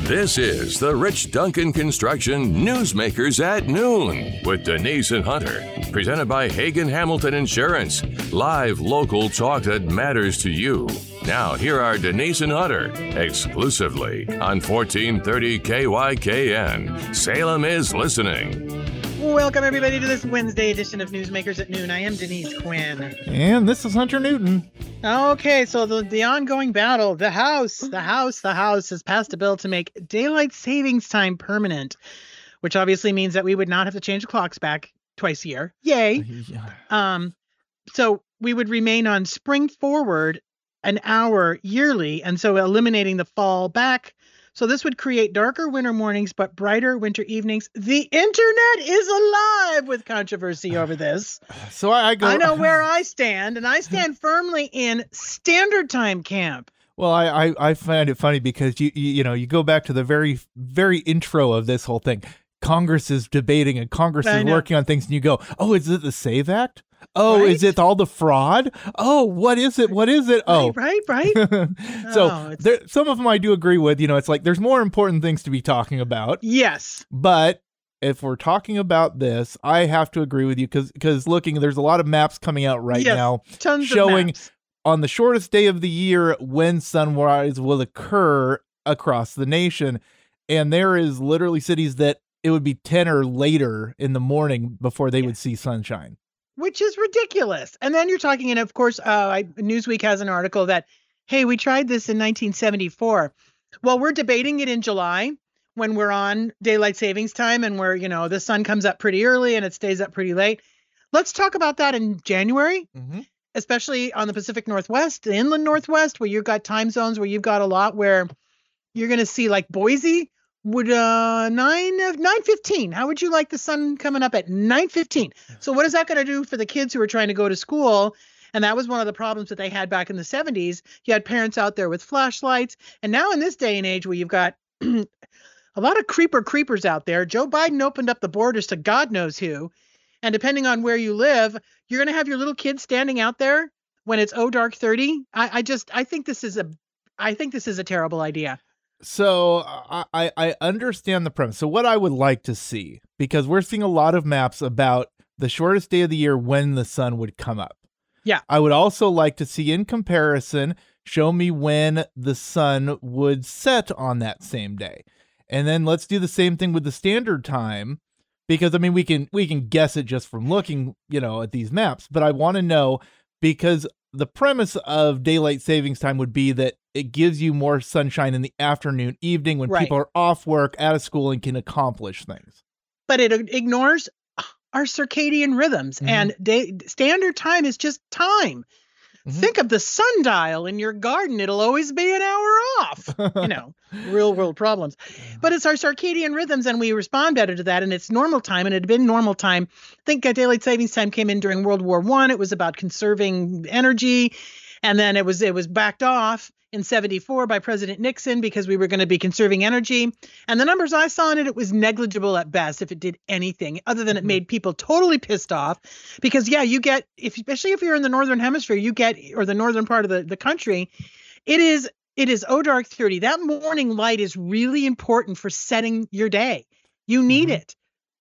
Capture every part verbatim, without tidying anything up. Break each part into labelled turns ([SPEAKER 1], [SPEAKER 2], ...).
[SPEAKER 1] This is the Rich Duncan Construction Newsmakers at Noon with Denise and Hunter. Presented by Hagen Hamilton Insurance. Live local talk that matters to you. Now, here are Denise and Hunter, exclusively on fourteen thirty K Y K N. Salem is listening.
[SPEAKER 2] Welcome, everybody, to this Wednesday edition of Newsmakers at Noon. I am Denise Quinn.
[SPEAKER 3] And this is Hunter Newton.
[SPEAKER 2] Okay, so the, the ongoing battle, the House, the House, the House has passed a bill to make daylight savings time permanent, which obviously means that we would not have to change the clocks back twice a year. Yay.
[SPEAKER 3] Yeah.
[SPEAKER 2] Um, so we would remain on spring forward an hour yearly, and so eliminating the fall back. So this would create darker winter mornings, but brighter winter evenings. The internet is alive with controversy over this.
[SPEAKER 3] So I, I go.
[SPEAKER 2] I know where I stand, and I stand firmly in standard time camp.
[SPEAKER 3] Well, I, I, I find it funny because you, you you know you go back to the very very intro of this whole thing. Congress is debating and Congress
[SPEAKER 2] I
[SPEAKER 3] is
[SPEAKER 2] know.
[SPEAKER 3] working on things, and you go, oh, is it the SAVE Act? Oh,
[SPEAKER 2] Right?
[SPEAKER 3] is it all the fraud? Oh, what is it? What is it? Oh,
[SPEAKER 2] Right, right, right.
[SPEAKER 3] so
[SPEAKER 2] Oh, it's-
[SPEAKER 3] there, some of them I do agree with. You know, it's like there's more important things to be talking about.
[SPEAKER 2] Yes.
[SPEAKER 3] But if we're talking about this, I have to agree with you because because looking, there's a lot of maps coming out right
[SPEAKER 2] Yes,
[SPEAKER 3] now
[SPEAKER 2] Tons
[SPEAKER 3] showing
[SPEAKER 2] of maps.
[SPEAKER 3] on the shortest day of the year when sunrise will occur across the nation. And there is literally cities that it would be ten or later in the morning before they
[SPEAKER 2] Yeah.
[SPEAKER 3] would see sunshine.
[SPEAKER 2] Which is ridiculous. And then you're talking, and of course, uh, I, Newsweek has an article that, hey, we tried this in nineteen seventy-four. Well, we're debating it in July when we're on daylight savings time and where, you know, the sun comes up pretty early and it stays up pretty late. Let's talk about that in January,
[SPEAKER 3] Mm-hmm.
[SPEAKER 2] especially on the Pacific Northwest, the inland Northwest, where you've got time zones where you've got a lot where you're going to see like Boise would uh nine of nine fifteen. How would you like the sun coming up at nine fifteen? So what is that going to do for the kids who are trying to go to school? And that was one of the problems that they had back in the seventies. You had parents out there with flashlights. And now in this day and age where you've got a lot of creeper creepers out there, Joe Biden opened up the borders to God knows who. And depending on where you live, you're going to have your little kids standing out there when it's oh dark thirty. I, I just I think this is a I think this is a terrible idea.
[SPEAKER 3] So I, I I understand the premise. So what I would like to see, because we're seeing a lot of maps about the shortest day of the year when the sun would come up.
[SPEAKER 2] Yeah.
[SPEAKER 3] I would also like to see in comparison, show me when the sun would set on that same day. And then let's do the same thing with the standard time, because I mean we can we can guess it just from looking, you know, at these maps, but I want to know because the premise of daylight savings time would be that it gives you more sunshine in the afternoon, evening when
[SPEAKER 2] Right.
[SPEAKER 3] people are off work, out of school, and can accomplish things.
[SPEAKER 2] But it ignores our circadian rhythms,
[SPEAKER 3] Mhm.
[SPEAKER 2] and day, standard time is just time.
[SPEAKER 3] Mhm.
[SPEAKER 2] Think of the sundial in your garden. It'll always be an hour off, you know, real world problems. But it's our circadian rhythms, and we respond better to that. And it's normal time, and it had been normal time. I think uh, daylight savings time came in during World War One. It was about conserving energy. And then it was it was backed off in seventy-four by President Nixon because we were going to be conserving energy. And the numbers I saw in it, it was negligible at best if it did anything other than it made people totally pissed off. Because, yeah, you get, if especially if you're in the northern hemisphere, you get, or the northern part of the, the country, it is it is oh dark thirty. That morning light is really important for setting your day. You need
[SPEAKER 3] Mhm.
[SPEAKER 2] it.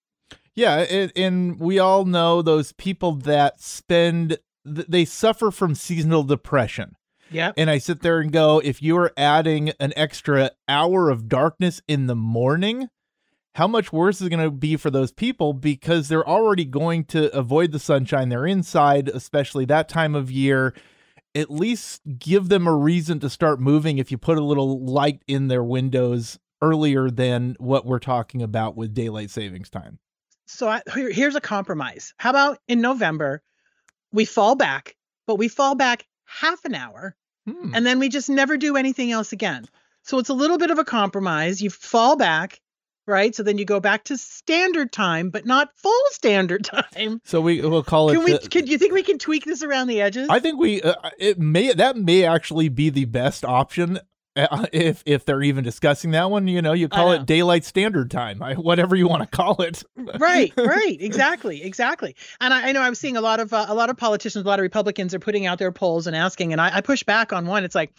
[SPEAKER 3] Yeah, and, and we all know those people that spend, th- they suffer from seasonal depression.
[SPEAKER 2] Yep.
[SPEAKER 3] And I sit there and go, if you're adding an extra hour of darkness in the morning, how much worse is it going to be for those people? Because they're already going to avoid the sunshine. They're inside, especially that time of year. At least give them a reason to start moving if you put a little light in their windows earlier than what we're talking about with daylight savings time.
[SPEAKER 2] So I, here, here's a compromise. How about in November, we fall back, but we fall back half an hour,
[SPEAKER 3] Hmm.
[SPEAKER 2] and then we just never do anything else again. So it's a little bit of a compromise. You fall back, right? So then you go back to standard time, but not full standard time.
[SPEAKER 3] So we will call it.
[SPEAKER 2] Can we?
[SPEAKER 3] the-
[SPEAKER 2] Can you think we can tweak this around the edges?
[SPEAKER 3] I think we uh, it may that may actually be the best option uh, if if they're even discussing that one. You know, you call
[SPEAKER 2] know.
[SPEAKER 3] it daylight standard time, I, whatever you want to call it.
[SPEAKER 2] right, right, exactly, exactly. And I, I know I was seeing a lot of uh, a lot of politicians, a lot of Republicans are putting out their polls and asking, and I, I push back on one. It's like,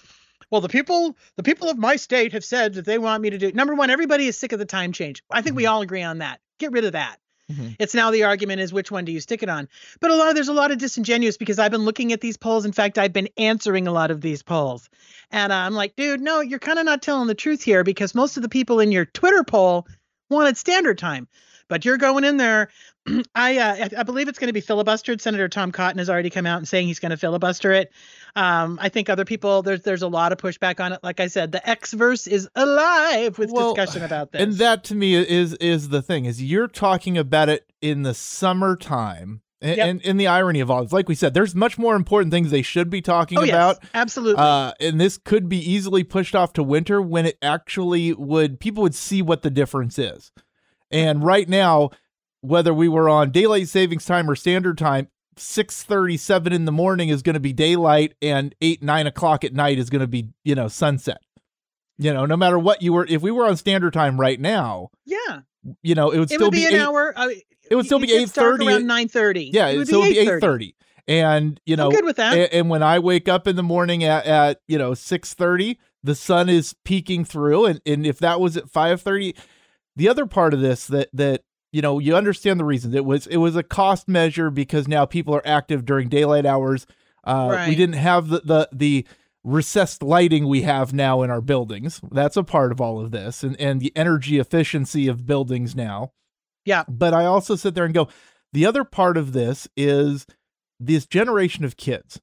[SPEAKER 2] Well, the people, the people of my state have said that they want me to do. Number one, everybody is sick of the time change. I think mm-hmm. we all agree on that. Get rid of that. Mm-hmm. It's now the argument is which one do you stick it on? But a lot of, there's a lot of disingenuous because I've been looking at these polls. In fact, I've been answering a lot of these polls. And uh, I'm like, dude, no, you're kind of not telling the truth here because most of the people in your Twitter poll wanted standard time. But you're going in there. I uh, I believe it's going to be filibustered. Senator Tom Cotton has already come out and saying he's going to filibuster it. Um, I think other people, there's there's a lot of pushback on it. Like I said, the X-verse is alive with well, discussion about this.
[SPEAKER 3] And that to me is is the thing, is you're talking about it in the summertime. And, yep. and, and the irony of all this, like we said, there's much more important things they should be talking
[SPEAKER 2] oh,
[SPEAKER 3] about.
[SPEAKER 2] Yes, absolutely.
[SPEAKER 3] Uh, and this could be easily pushed off to winter when it actually would, people would see what the difference is. And right now, whether we were on daylight savings time or standard time, six thirty-seven in the morning is going to be daylight and eight, nine o'clock at night is going to be, you know, sunset. You know, no matter what you were, if we were on standard time right now,
[SPEAKER 2] yeah,
[SPEAKER 3] you know, it would
[SPEAKER 2] it
[SPEAKER 3] still
[SPEAKER 2] would be,
[SPEAKER 3] be
[SPEAKER 2] an
[SPEAKER 3] eight,
[SPEAKER 2] hour. Uh,
[SPEAKER 3] it would still be eight thirty
[SPEAKER 2] around nine thirty.
[SPEAKER 3] Yeah,
[SPEAKER 2] it would
[SPEAKER 3] so
[SPEAKER 2] be
[SPEAKER 3] it would be eight thirty. And, you know,
[SPEAKER 2] I'm good with that.
[SPEAKER 3] And, and when I wake up in the morning at, at you know, six thirty, the sun is peeking through. And, and if that was at five thirty, the other part of this that, that, you know, you understand the reasons. It was, it was a cost measure because now people are active during daylight hours. Uh,
[SPEAKER 2] right.
[SPEAKER 3] We didn't have the, the, the recessed lighting we have now in our buildings. That's a part of all of this, and, and the energy efficiency of buildings now.
[SPEAKER 2] Yeah.
[SPEAKER 3] But I also sit there and go, the other part of this is this generation of kids.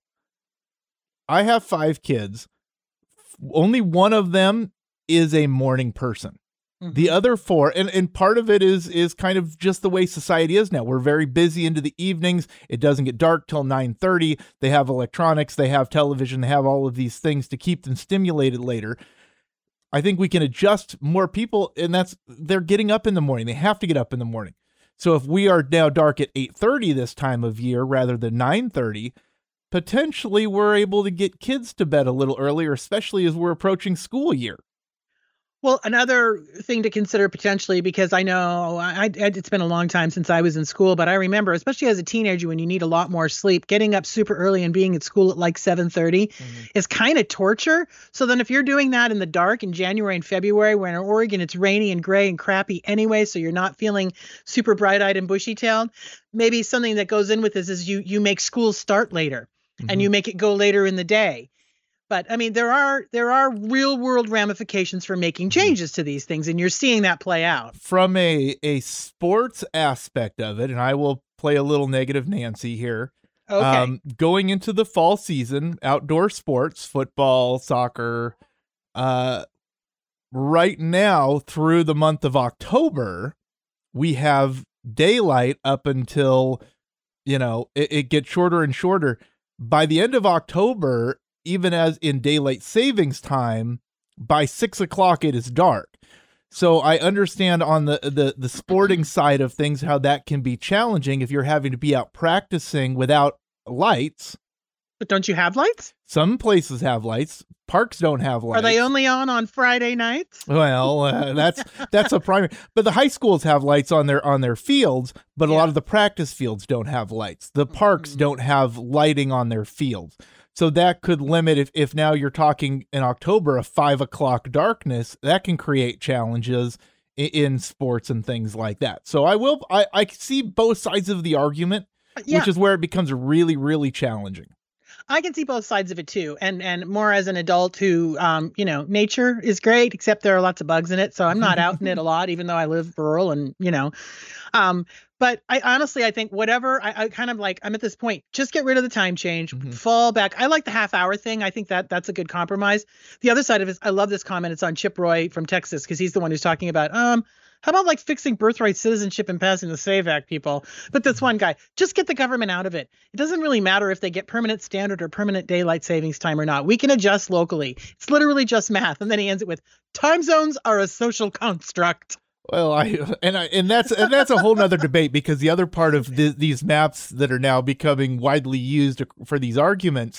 [SPEAKER 3] I have five kids. Only one of them is a morning person. Mm-hmm. The other four, and, and part of it is is kind of just the way society is now. We're very busy into the evenings. It doesn't get dark till nine thirty. They have electronics, they have television, they have all of these things to keep them stimulated later. I think we can adjust more people, and that's, they're getting up in the morning. They have to get up in the morning. So if we are now dark at eight thirty this time of year rather than nine thirty, potentially we're able to get kids to bed a little earlier, especially as we're approaching school year.
[SPEAKER 2] Well, another thing to consider potentially, because I know I, I, it's been a long time since I was in school, but I remember, especially as a teenager, when you need a lot more sleep, getting up super early and being at school at like seven thirty mm-hmm. is kind of torture. So then if you're doing that in the dark in January and February, when in Oregon it's rainy and gray and crappy anyway, so you're not feeling super bright-eyed and bushy-tailed, maybe something that goes in with this is you you make school start later mm-hmm. and you make it go later in the day. But I mean, there are there are real world ramifications for making changes to these things, and you're seeing that play out.
[SPEAKER 3] From a, a sports aspect of it, and I will play a little negative Nancy here.
[SPEAKER 2] Okay.
[SPEAKER 3] Um, going into the fall season, outdoor sports, football, soccer, uh, right now through the month of October, we have daylight up until, you know, it, it gets shorter and shorter. By the end of October, even as in daylight savings time, by six o'clock it is dark. So I understand on the, the, the sporting side of things how that can be challenging if you're having to be out practicing without lights.
[SPEAKER 2] But don't you have lights?
[SPEAKER 3] Some places have lights. Parks don't have lights.
[SPEAKER 2] Are they only on on Friday nights?
[SPEAKER 3] Well, uh, that's that's a primary. But the high schools have lights on their on their fields, but yeah. a lot of the practice fields don't have lights. The parks mm-hmm. don't have lighting on their fields. So that could limit, if, if now you're talking in October, a five o'clock darkness, that can create challenges in, in sports and things like that. So I will, I, I see both sides of the argument, yeah. which is where it becomes really, really challenging.
[SPEAKER 2] I can see both sides of it too. And, and more as an adult who, um, you know, nature is great, except there are lots of bugs in it. So I'm not out in it a lot, even though I live rural and, you know, um, but I honestly, I think whatever, I, I kind of like, I'm at this point, just get rid of the time change, mm-hmm. fall back. I like the half hour thing. I think that that's a good compromise. The other side of it is, I love this comment. It's on Chip Roy from Texas, because he's the one who's talking about, um, how about like fixing birthright citizenship and passing the SAVE Act, people? But this one guy, just get the government out of it. It doesn't really matter if they get permanent standard or permanent daylight savings time or not. We can adjust locally. It's literally just math. And then he ends it with, time zones are a social construct.
[SPEAKER 3] Well, I and I and that's and that's a whole nother debate, because the other part of the, these maps that are now becoming widely used for these arguments,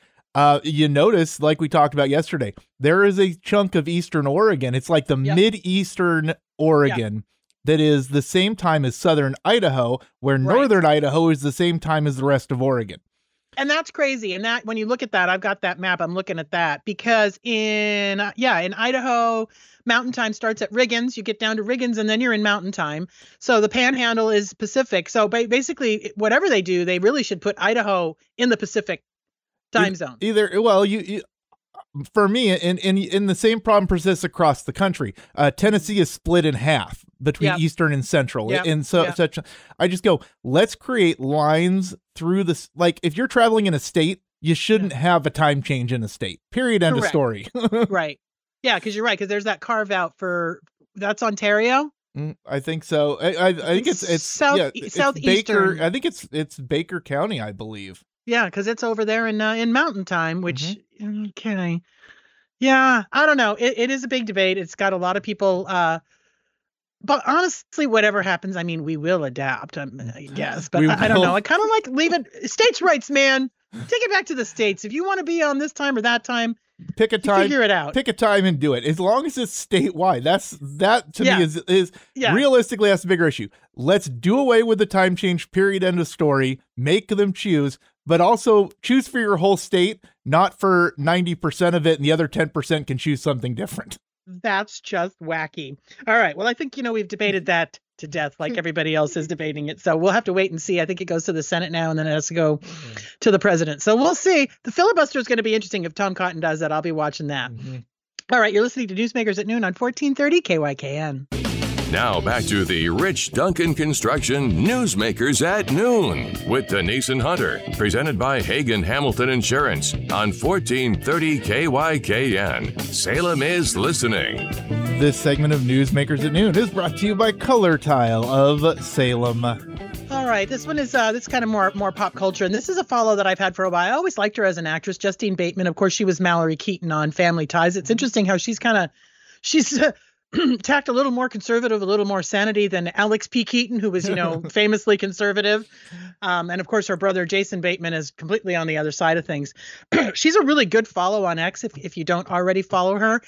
[SPEAKER 3] uh, you notice, like we talked about yesterday, there is a chunk of Eastern Oregon. It's like the yep. mid-Eastern Oregon yep. that is the same time as Southern Idaho, where right. Northern Idaho is the same time as the rest of Oregon.
[SPEAKER 2] And that's crazy. And that when you look at that, I've got that map. I'm looking at that because in uh, yeah, in Idaho, mountain time starts at Riggins. You get down to Riggins and then you're in mountain time. So the panhandle is Pacific. So ba- basically whatever they do, they really should put Idaho in the Pacific time
[SPEAKER 3] E-
[SPEAKER 2] zone.
[SPEAKER 3] Either well, you, you for me, and and and the same problem persists across the country. Uh, Tennessee is split in half between
[SPEAKER 2] Yep.
[SPEAKER 3] Eastern and Central,
[SPEAKER 2] Yep.
[SPEAKER 3] and so
[SPEAKER 2] Yep.
[SPEAKER 3] such. I just go, let's create lines through this. Like if you're traveling in a state, you shouldn't have a time change in a state. Period. End of
[SPEAKER 2] Correct.
[SPEAKER 3] story.
[SPEAKER 2] Right. Yeah, because you're right. Because there's that carve out for that's Ontario.
[SPEAKER 3] Mm, I think so. I, I, I think it's it's
[SPEAKER 2] South-
[SPEAKER 3] yeah, it's
[SPEAKER 2] southeastern.
[SPEAKER 3] Baker. I think it's it's Baker County, I believe.
[SPEAKER 2] Yeah, because it's over there in uh, in mountain time, which
[SPEAKER 3] Mm-hmm.
[SPEAKER 2] okay. Yeah, I don't know. It, it is a big debate. It's got a lot of people. Uh, but honestly, whatever happens, I mean, we will adapt, um, I guess. But
[SPEAKER 3] We
[SPEAKER 2] I, I don't
[SPEAKER 3] will.
[SPEAKER 2] know. I kind of like leave it. States' rights, man. Take it back to the states. If you want to be on this time or that time,
[SPEAKER 3] Pick a
[SPEAKER 2] you
[SPEAKER 3] time.
[SPEAKER 2] figure it out.
[SPEAKER 3] Pick a time and do it. As long as it's statewide. That's that to
[SPEAKER 2] Yeah.
[SPEAKER 3] me is is
[SPEAKER 2] Yeah.
[SPEAKER 3] realistically that's the bigger issue. Let's do away with the time change. Period. End of story. Make them choose, but also choose for your whole state, not for ninety percent of it, and the other ten percent can choose something different.
[SPEAKER 2] That's just wacky. All right. Well, I think, you know, we've debated that to death like everybody else is debating it. So we'll have to wait and see. I think it goes to the Senate now and then it has to go to the president. So we'll see. The filibuster is going to be interesting if Tom Cotton does that. I'll be watching that.
[SPEAKER 3] Mm-hmm.
[SPEAKER 2] All right. You're listening to Newsmakers at Noon on fourteen thirty K Y K N.
[SPEAKER 1] Now back to the Rich Duncan Construction Newsmakers at Noon with Denise and Hunter, presented by Hagen Hamilton Insurance on fourteen thirty K Y K N. Salem is listening.
[SPEAKER 3] This segment of Newsmakers at Noon is brought to you by Color Tile of Salem.
[SPEAKER 2] All right, this one is uh, this kind of more more pop culture, and this is a follow that I've had for a while. I always liked her as an actress, Justine Bateman. Of course, she was Mallory Keaton on Family Ties. It's interesting how she's kind of she's uh, tacked a little more conservative, a little more sanity than Alex P. Keaton, who was, you know, famously conservative. Um, and of course, her brother Jason Bateman is completely on the other side of things. She's a really good follow on X if if you don't already follow her.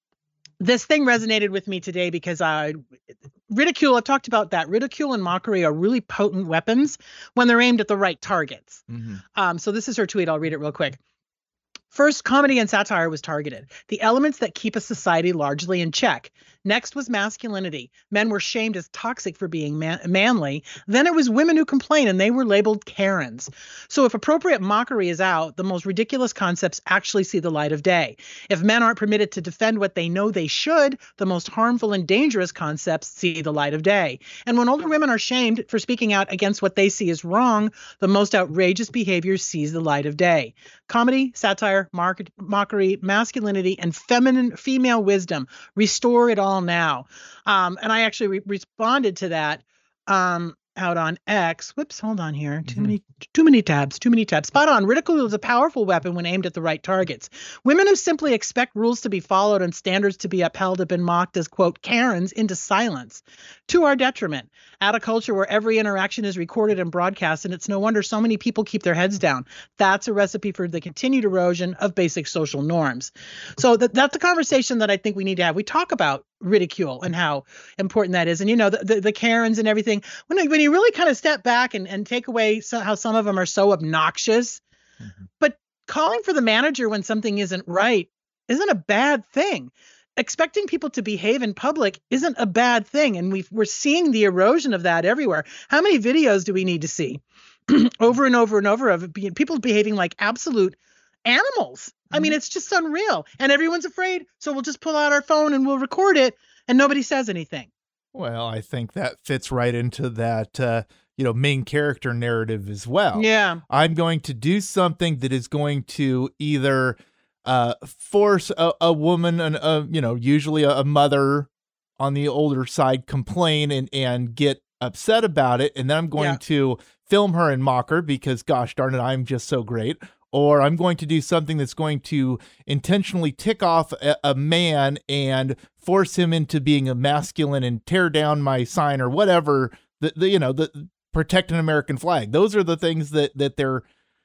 [SPEAKER 2] This thing resonated with me today because uh, ridicule, I've talked about that. Ridicule and mockery are really potent weapons when they're aimed at the right targets.
[SPEAKER 3] Mm-hmm.
[SPEAKER 2] Um, so this is her tweet. I'll read it real quick. First, comedy and satire was targeted, the elements that keep a society largely in check. Next was masculinity. Men were shamed as toxic for being man- manly. Then it was women who complain, and they were labeled Karens. So if appropriate mockery is out, the most ridiculous concepts actually see the light of day. If men aren't permitted to defend what they know they should, the most harmful and dangerous concepts see the light of day. And when older women are shamed for speaking out against what they see as wrong, the most outrageous behavior sees the light of day. Comedy, satire, mock- mockery, masculinity, and feminine female wisdom. Restore it all now. Um, and I actually re- responded to that um, out on X. Whoops, hold on here. Too
[SPEAKER 3] Mm-hmm.
[SPEAKER 2] many, too many tabs, too many tabs. Spot on. Ridicule is a powerful weapon when aimed at the right targets. Women who simply expect rules to be followed and standards to be upheld have been mocked as, quote, Karens into silence, to our detriment. At a culture where every interaction is recorded and broadcast, and it's no wonder so many people keep their heads down. That's a recipe for the continued erosion of basic social norms. So that, that's the conversation that I think we need to have. We talk about ridicule and how important that is. And, you know, the, the, the Karens and everything, when, when you really kind of step back and, and take away so, how some of them are so obnoxious,
[SPEAKER 3] Mm-hmm.
[SPEAKER 2] but calling for the manager when something isn't right isn't a bad thing. Expecting people to behave in public isn't a bad thing. And we've, we're seeing the erosion of that everywhere. How many videos do we need to see over and over and over of be, people behaving like absolute animals? I mean, it's just unreal. And everyone's afraid. So we'll just pull out our phone and we'll record it and nobody says anything.
[SPEAKER 3] Well, I think that fits right into that, uh, you know, main character narrative as well.
[SPEAKER 2] Yeah.
[SPEAKER 3] I'm going to do something that is going to either uh, force a, a woman, and a, you know, usually a, a mother on the older side, complain and, and get upset about it. And then I'm going
[SPEAKER 2] Yeah.
[SPEAKER 3] to film her and mock her because, gosh darn it, I'm just so great. Or I'm going to do something that's going to intentionally tick off a, a man and force him into being a masculine and tear down my sign or whatever. The, the you know the protect an American flag. Those are the things that that they're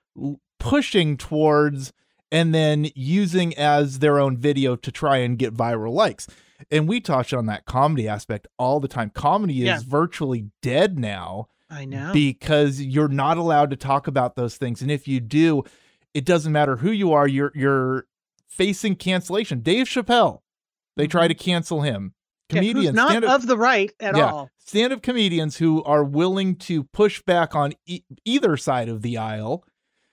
[SPEAKER 3] pushing towards, and then using as their own video to try and get viral likes. And we touch on that comedy aspect all the time. Comedy is
[SPEAKER 2] Yeah.
[SPEAKER 3] virtually dead now.
[SPEAKER 2] I know.
[SPEAKER 3] because you're not allowed to talk about those things. And if you do, it doesn't matter who you are, you're you're facing cancellation. Dave Chappelle, they try to cancel him. Comedians,
[SPEAKER 2] yeah, who's not
[SPEAKER 3] stand-up,
[SPEAKER 2] of the right at
[SPEAKER 3] yeah,
[SPEAKER 2] all.
[SPEAKER 3] stand-up comedians who are willing to push back on e- either side of the aisle.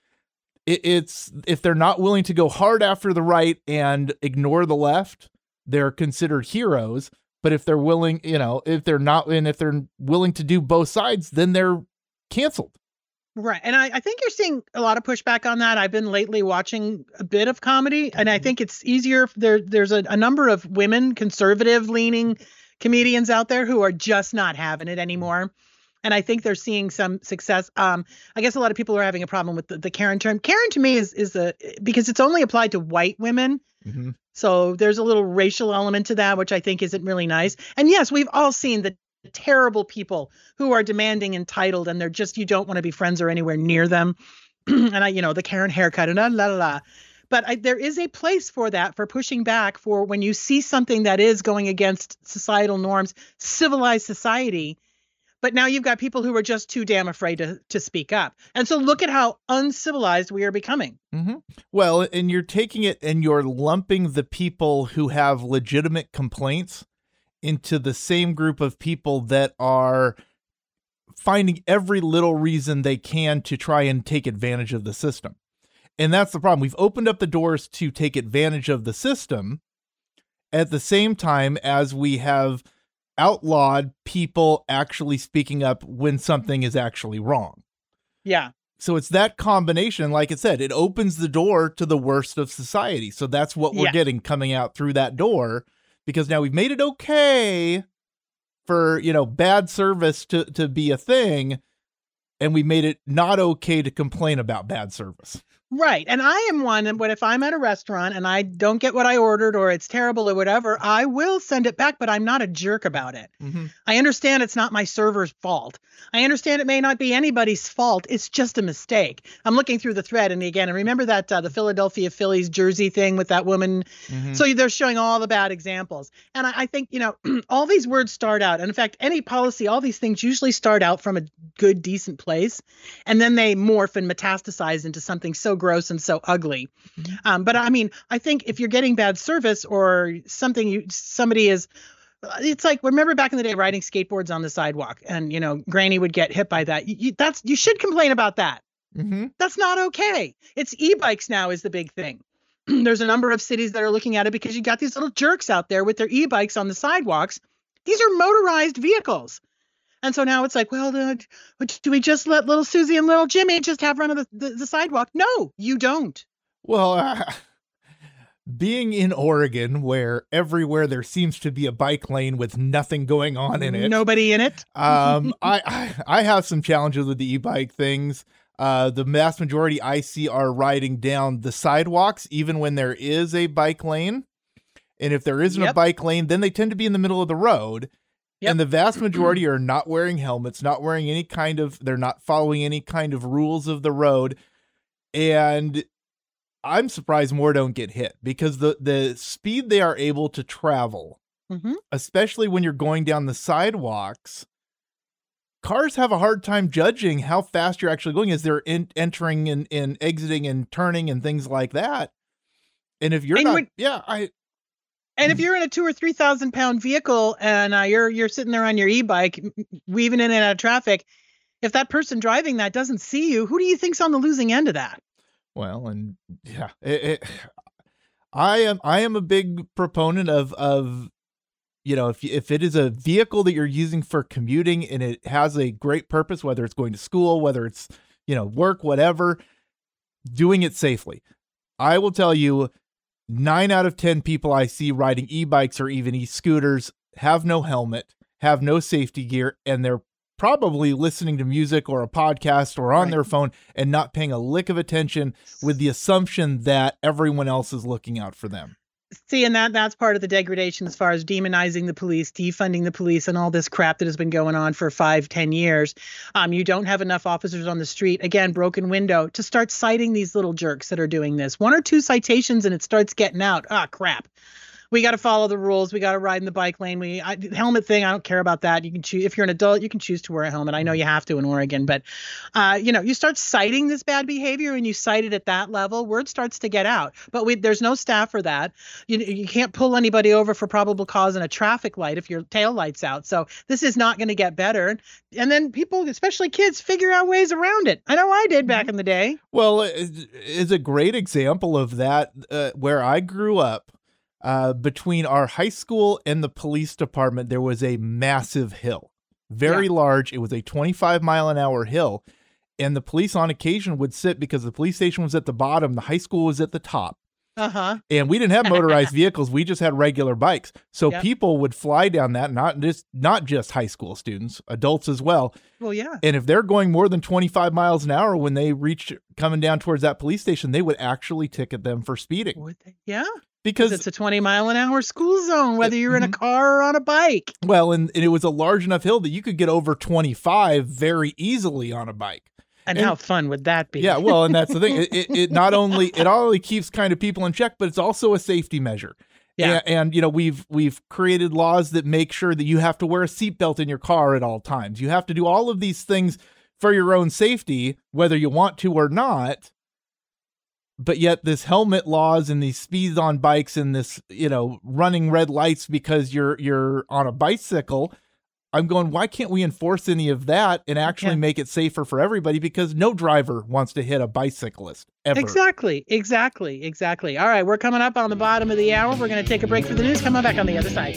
[SPEAKER 3] It, it's if they're not willing to go hard after the right and ignore the left, they're considered heroes. But if they're willing, you know, if they're not, and if they're willing to do both sides, then they're canceled.
[SPEAKER 2] Right. And I, I think you're seeing a lot of pushback on that. I've been lately watching a bit of comedy, and I think it's easier. There, there's a, a number of women, conservative leaning comedians out there who are just not having it anymore. And I think they're seeing some success. Um, I guess a lot of people are having a problem with the, the Karen term. Karen to me is, is a, because it's only applied to white women.
[SPEAKER 3] Mm-hmm.
[SPEAKER 2] So there's a little racial element to that, which I think isn't really nice. And yes, we've all seen the terrible people who are demanding entitled, and they're just, you don't want to be friends or anywhere near them. And I, you know, the Karen haircut and la la la. But I, there is a place for that, for pushing back, for when you see something that is going against societal norms, civilized society. But now you've got people who are just too damn afraid to, to speak up. And so look at how uncivilized we are becoming.
[SPEAKER 3] Mm-hmm. Well, and you're taking it and you're lumping the people who have legitimate complaints into the same group of people that are finding every little reason they can to try and take advantage of the system. And that's the problem. We've opened up the doors to take advantage of the system at the same time as we have outlawed people actually speaking up when something is actually wrong.
[SPEAKER 2] Yeah.
[SPEAKER 3] So it's that combination. Like I said, it opens the door to the worst of society. So that's what we're
[SPEAKER 2] Yeah.
[SPEAKER 3] getting coming out through that door, because now we've made it okay for, you know, bad service to, to be a thing. And we made it not okay to complain about bad service.
[SPEAKER 2] Right. And I am one, but if I'm at a restaurant and I don't get what I ordered, or it's terrible or whatever, I will send it back, but I'm not a jerk about it.
[SPEAKER 3] Mm-hmm.
[SPEAKER 2] I understand it's not my server's fault. I understand it may not be anybody's fault. It's just a mistake. I'm looking through the thread, and again, and remember that uh, the Philadelphia Phillies jersey thing with that woman.
[SPEAKER 3] Mm-hmm.
[SPEAKER 2] So they're showing all the bad examples. And I, I think, you know, all these words start out, and in fact, any policy, all these things usually start out from a good, decent place, and then they morph and metastasize into something so gross and so ugly.
[SPEAKER 3] Mm-hmm.
[SPEAKER 2] Um, but I mean, I think if you're getting bad service or something, you somebody is, it's like, remember back in the day riding skateboards on the sidewalk, and you know, Granny would get hit by that. You, you, that's you should complain about that.
[SPEAKER 3] Mm-hmm.
[SPEAKER 2] That's not okay. It's e-bikes now is the big thing. There's a number of cities that are looking at it because you got these little jerks out there with their e-bikes on the sidewalks. These are motorized vehicles. And so now it's like, well, uh, do we just let little Susie and little Jimmy just have run on the, the, the sidewalk? No, you don't.
[SPEAKER 3] Well, uh, being in Oregon, where everywhere there seems to be a bike lane with nothing going on in it.
[SPEAKER 2] Nobody in it.
[SPEAKER 3] um, I, I I have some challenges with the e-bike things. Uh, the vast majority I see are riding down the sidewalks, even when there is a bike lane. And if there isn't
[SPEAKER 2] Yep.
[SPEAKER 3] a bike lane, then they tend to be in the middle of the road.
[SPEAKER 2] Yep.
[SPEAKER 3] And the vast majority are not wearing helmets, not wearing any kind of, they're not following any kind of rules of the road. And I'm surprised more don't get hit, because the, the speed they are able to travel,
[SPEAKER 2] Mm-hmm.
[SPEAKER 3] especially when you're going down the sidewalks, cars have a hard time judging how fast you're actually going as they're in, entering and, and exiting and turning and things like that. And if you're
[SPEAKER 2] And
[SPEAKER 3] not,
[SPEAKER 2] when-
[SPEAKER 3] yeah, I,
[SPEAKER 2] And if you're in a two or three thousand pound vehicle and uh, you're you're sitting there on your e-bike, m- weaving in and out of traffic, if that person driving that doesn't see you, who do you think's on the losing end of that?
[SPEAKER 3] well, and yeah, it, it, I am, I am a big proponent of, of, you know, if, if it is a vehicle that you're using for commuting and it has a great purpose, whether it's going to school, whether it's, you know, work, whatever, doing it safely. I will tell you, nine out of ten people I see riding e-bikes or even e-scooters have no helmet, have no safety gear, and they're probably listening to music or a podcast or on
[SPEAKER 2] Right.
[SPEAKER 3] their phone and not paying a lick of attention, with the assumption that everyone else is looking out for them.
[SPEAKER 2] See, and that that's part of the degradation as far as demonizing the police, defunding the police, and all this crap that has been going on for five, ten years. Um, you don't have enough officers on the street. Again, broken window to start citing these little jerks that are doing this. One or two citations and it starts getting out. Ah, crap. we got to follow the rules. We got to ride in the bike lane. We I, the helmet thing, I don't care about that. You can choose if you're an adult, you can choose to wear a helmet. I know you have to in Oregon, but uh, you know, you start citing this bad behavior and you cite it at that level, word starts to get out. But we, there's no staff for that. You you can't pull anybody over for probable cause in a traffic light if your tail light's out. So this is not going to get better. And then people, especially kids, figure out ways around it. I know I did back in the day.
[SPEAKER 3] Well, it's a great example of that. Uh, where I grew up, uh, between our high school and the police department, there was a massive hill, very yeah. large. It was a twenty-five mile an hour hill. And the police on occasion would sit because the police station was at the bottom. The high school was at the top.
[SPEAKER 2] Uh-huh.
[SPEAKER 3] And we didn't have motorized vehicles. We just had regular bikes. So yep. people would fly down that, not just not just high school students, adults as well.
[SPEAKER 2] Well, yeah.
[SPEAKER 3] And if they're going more than twenty-five miles an hour when they reach coming down towards that police station, they would actually ticket them for speeding.
[SPEAKER 2] Would they? Yeah.
[SPEAKER 3] Because
[SPEAKER 2] it's a twenty mile an hour school zone, whether you're in a car or on a bike.
[SPEAKER 3] Well, and, and it was a large enough hill that you could get over twenty-five very easily on a bike.
[SPEAKER 2] And, and how fun would that be?
[SPEAKER 3] Yeah, well, and that's the thing. It, it, it not only it not only keeps kind of people in check, but it's also a safety measure.
[SPEAKER 2] Yeah.
[SPEAKER 3] And, and you know, we've we've created laws that make sure that you have to wear a seatbelt in your car at all times. You have to do all of these things for your own safety, whether you want to or not. But yet this helmet laws and these speeds on bikes and this, you know, running red lights because you're you're on a bicycle. I'm going, why can't we enforce any of that and actually yeah. make it safer for everybody? Because no driver wants to hit a bicyclist ever.
[SPEAKER 2] Exactly, exactly, exactly. All right, we're coming up on the bottom of the hour. We're going to take a break for the news. Come on back on the other side.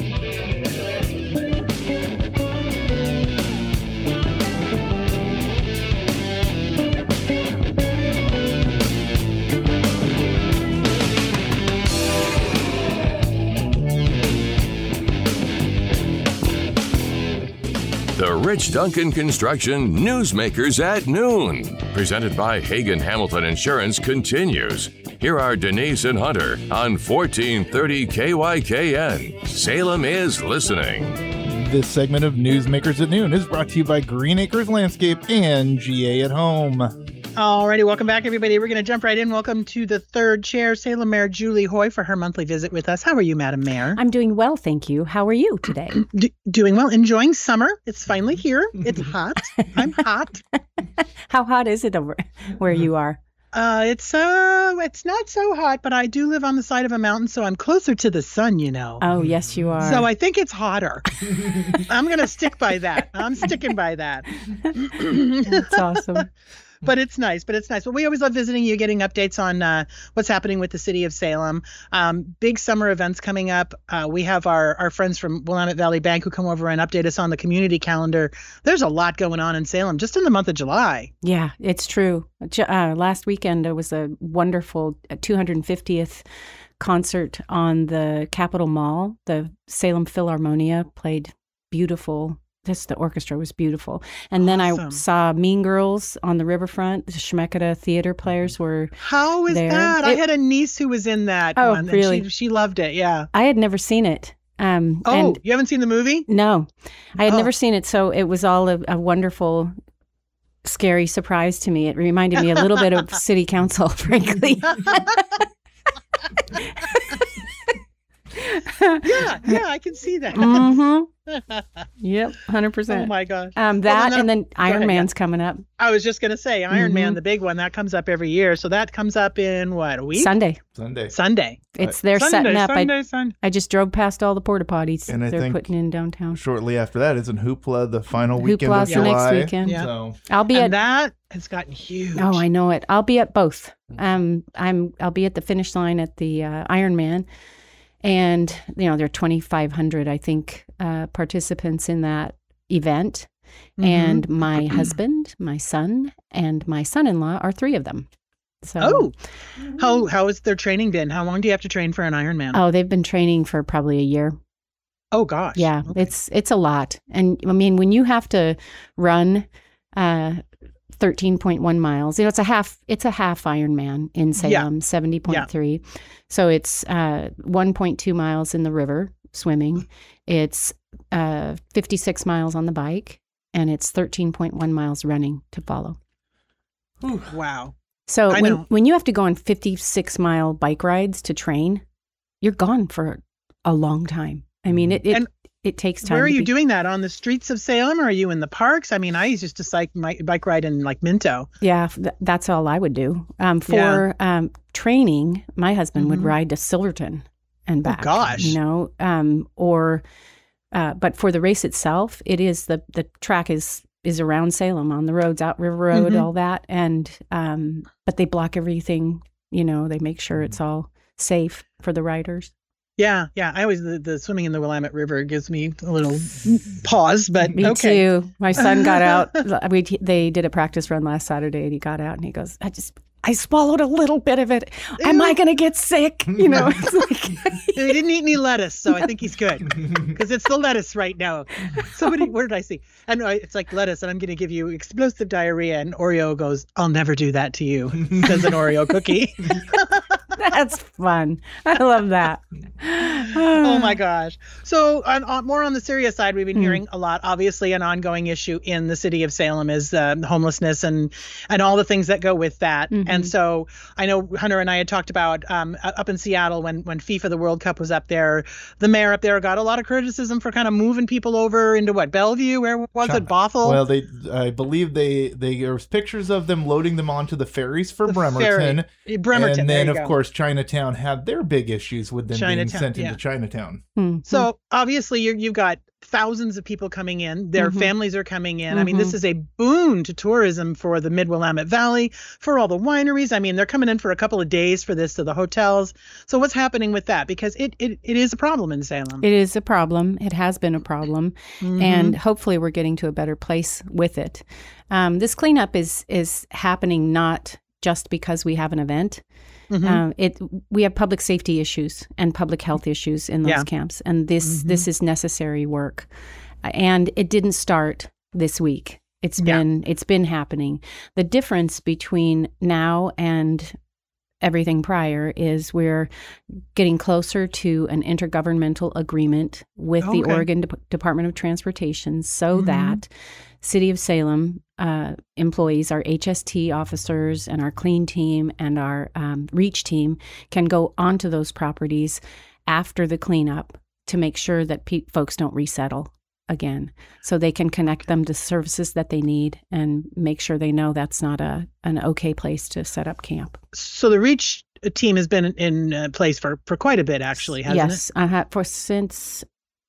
[SPEAKER 1] The Rich Duncan Construction Newsmakers at Noon, presented by Hagen Hamilton Insurance, continues. Here are Denise and Hunter on fourteen thirty K Y K N. Salem is listening.
[SPEAKER 3] This segment of Newsmakers at Noon is brought to you by Green Acres Landscape and G A at Home.
[SPEAKER 2] Alrighty, welcome back, everybody. We're going to jump right in. Welcome to the third chair, Salem Mayor Julie Hoy, for her monthly visit with us. How are you, Madam Mayor?
[SPEAKER 4] I'm doing well, thank you. How are you today?
[SPEAKER 2] D- doing well. Enjoying summer. It's finally here. It's hot. I'm hot.
[SPEAKER 4] How hot is it over where you are?
[SPEAKER 2] Uh, it's uh, it's not so hot, but I do live on the side of a mountain, so I'm closer to the sun, you know.
[SPEAKER 4] Oh, yes, you are.
[SPEAKER 2] So I think it's hotter. I'm going to stick by that. I'm sticking by that.
[SPEAKER 4] That's awesome.
[SPEAKER 2] But it's nice, but it's nice. But we always love visiting you, getting updates on uh, what's happening with the city of Salem. Um, big summer events coming up. Uh, we have our, our friends from Willamette Valley Bank who come over and update us on the community calendar. There's a lot going on in Salem just in the month of July.
[SPEAKER 4] Yeah, it's true. Uh, last weekend, it was a wonderful two hundred fiftieth concert on the Capitol Mall. The Salem Philharmonia played beautiful. Just the orchestra was beautiful. And then awesome. I saw Mean Girls on the riverfront. The Schmeketa theater players were
[SPEAKER 2] How is
[SPEAKER 4] there.
[SPEAKER 2] that?
[SPEAKER 4] It,
[SPEAKER 2] I had a niece who was in that
[SPEAKER 4] oh,
[SPEAKER 2] one.
[SPEAKER 4] Really?
[SPEAKER 2] And she, she loved it, yeah.
[SPEAKER 4] I had never seen it. Um,
[SPEAKER 2] oh,
[SPEAKER 4] and
[SPEAKER 2] you haven't seen the movie?
[SPEAKER 4] No. I had
[SPEAKER 2] oh.
[SPEAKER 4] never seen it, so it was all a, a wonderful, scary surprise to me. It reminded me a little bit of City Council, frankly.
[SPEAKER 2] yeah, yeah, I can see that.
[SPEAKER 4] Mm-hmm. Yep, one hundred percent.
[SPEAKER 2] Oh my gosh.
[SPEAKER 4] Um, that well, then and then Iron ahead, Man's yeah. coming up.
[SPEAKER 2] I was just going to say Iron
[SPEAKER 4] mm-hmm.
[SPEAKER 2] Man, the big one, that comes up every year. So that comes up in what, a week?
[SPEAKER 4] Sunday.
[SPEAKER 3] Sunday.
[SPEAKER 2] Sunday.
[SPEAKER 4] It's they're
[SPEAKER 2] Sunday,
[SPEAKER 4] setting up.
[SPEAKER 2] Sunday,
[SPEAKER 4] I,
[SPEAKER 2] Sunday.
[SPEAKER 4] I just drove past all the porta potties
[SPEAKER 3] and I
[SPEAKER 4] they're
[SPEAKER 3] think
[SPEAKER 4] putting in downtown.
[SPEAKER 3] Shortly after that, isn't Hoopla the final weekend
[SPEAKER 4] Hoopla's
[SPEAKER 3] of July?
[SPEAKER 4] the next weekend.
[SPEAKER 2] Yeah.
[SPEAKER 3] So.
[SPEAKER 4] I'll be
[SPEAKER 2] and
[SPEAKER 4] at
[SPEAKER 2] that has gotten huge.
[SPEAKER 4] Oh, I know it. I'll be at both. Um, I'm I'll be at the finish line at the uh, Iron Man. And, you know, there are twenty-five hundred, I think, uh, participants in that event. Mm-hmm. And my husband, my son, and my son-in-law are three of them. So,
[SPEAKER 2] oh, how how has their training been? How long do you have to train for an Ironman?
[SPEAKER 4] Oh, they've been training for probably a year.
[SPEAKER 2] Oh, gosh.
[SPEAKER 4] Yeah,
[SPEAKER 2] okay.
[SPEAKER 4] it's it's a lot. And, I mean, when you have to run uh, thirteen point one miles, you know, it's a half, it's a half Ironman in Salem, yeah. seventy point three. Yeah. So it's uh, one point two miles in the river swimming. It's uh, fifty-six miles on the bike, and it's thirteen point one miles running to follow.
[SPEAKER 2] Ooh, wow.
[SPEAKER 4] So
[SPEAKER 2] I
[SPEAKER 4] when,
[SPEAKER 2] know.
[SPEAKER 4] when you have to go on fifty-six mile bike rides to train, you're gone for a long time. I mean, it it,
[SPEAKER 2] And
[SPEAKER 4] it takes time.
[SPEAKER 2] Where are
[SPEAKER 4] to
[SPEAKER 2] you
[SPEAKER 4] be-
[SPEAKER 2] doing that? On the streets of Salem, or are you in the parks? I mean, I used to bike, bike ride in like Minto.
[SPEAKER 4] Yeah, th- that's all I would do. Um, for um, training, my husband would
[SPEAKER 2] Mhm.
[SPEAKER 4] ride to Silverton and back.
[SPEAKER 2] gosh.
[SPEAKER 4] You know, um, or uh, but for the race itself, it is the the track is is around Salem on the roads, out River Road,
[SPEAKER 2] Mhm.
[SPEAKER 4] all that, and um, but they block everything. You know, they make sure it's all safe for the riders.
[SPEAKER 2] Yeah, yeah. I always the, the swimming in the Willamette River gives me a little pause, but
[SPEAKER 4] Me
[SPEAKER 2] okay.
[SPEAKER 4] too. My son got out. We they did a practice run last Saturday, and he got out, and he goes, "I just I swallowed a little bit of it. Am I going to get sick?" You know, it's like
[SPEAKER 2] He didn't eat any lettuce, so I think he's good because it's the lettuce right now. Somebody, where did I see? I know it's like lettuce, and I'm going to give you explosive diarrhea. And Oreo goes, "I'll never do that to you," says an Oreo cookie.
[SPEAKER 4] that's fun. I love that.
[SPEAKER 2] Oh my gosh. So on, on more on the serious side, we've been
[SPEAKER 4] Mm.
[SPEAKER 2] hearing a lot. Obviously, an ongoing issue in the city of Salem is uh, homelessness and and all the things that go with that.
[SPEAKER 4] Mhm.
[SPEAKER 2] And so I know Hunter and I had talked about um, up in Seattle when when FIFA the World Cup was up there, the mayor up there got a lot of criticism for kind of moving people over into what, Bellevue? Where was
[SPEAKER 3] Chi-
[SPEAKER 2] it? Bothell?
[SPEAKER 3] Well, they I believe they they there was pictures of them loading them onto the ferries for
[SPEAKER 2] The
[SPEAKER 3] Bremerton.
[SPEAKER 2] ferry. Bremerton.
[SPEAKER 3] And
[SPEAKER 2] there
[SPEAKER 3] then,
[SPEAKER 2] you
[SPEAKER 3] of
[SPEAKER 2] go.
[SPEAKER 3] course, Chinatown had their big issues with them being
[SPEAKER 2] Chinatown,
[SPEAKER 3] sent
[SPEAKER 2] yeah.
[SPEAKER 3] into Chinatown.
[SPEAKER 4] Hmm.
[SPEAKER 2] So obviously you you've got thousands of people coming in. Their
[SPEAKER 4] Mhm.
[SPEAKER 2] families are coming in. I mean,
[SPEAKER 4] Mhm.
[SPEAKER 2] this is a boon to tourism for the Mid-Willamette Valley, for all the wineries. I mean, they're coming in for a couple of days for this to the hotels. So what's happening with that? Because it it, it is a problem in Salem.
[SPEAKER 4] It is a problem. It has been a problem,
[SPEAKER 2] Mhm.
[SPEAKER 4] and hopefully we're getting to a better place with it. Um, this cleanup is is happening not just because we have an event.
[SPEAKER 2] Mhm.
[SPEAKER 4] Um, it we have public safety issues and public health issues in those
[SPEAKER 2] Yeah.
[SPEAKER 4] camps, and this
[SPEAKER 2] Mhm.
[SPEAKER 4] this is necessary work. And it didn't start this week. It's
[SPEAKER 2] Yeah.
[SPEAKER 4] been it's been happening. The difference between now and everything prior is we're getting closer to an intergovernmental agreement with the
[SPEAKER 2] Okay.
[SPEAKER 4] Oregon Dep- Department of Transportation so
[SPEAKER 2] Mhm.
[SPEAKER 4] that City of Salem uh, employees, our H S T officers and our clean team and our um, reach team can go onto those properties after the cleanup to make sure that pe- folks don't resettle again, so they can connect them to services that they need and make sure they know that's not a an okay place to set up camp.
[SPEAKER 2] So the Reach team has been in uh, place for, for quite a bit, actually, hasn't
[SPEAKER 4] yes, I have for since.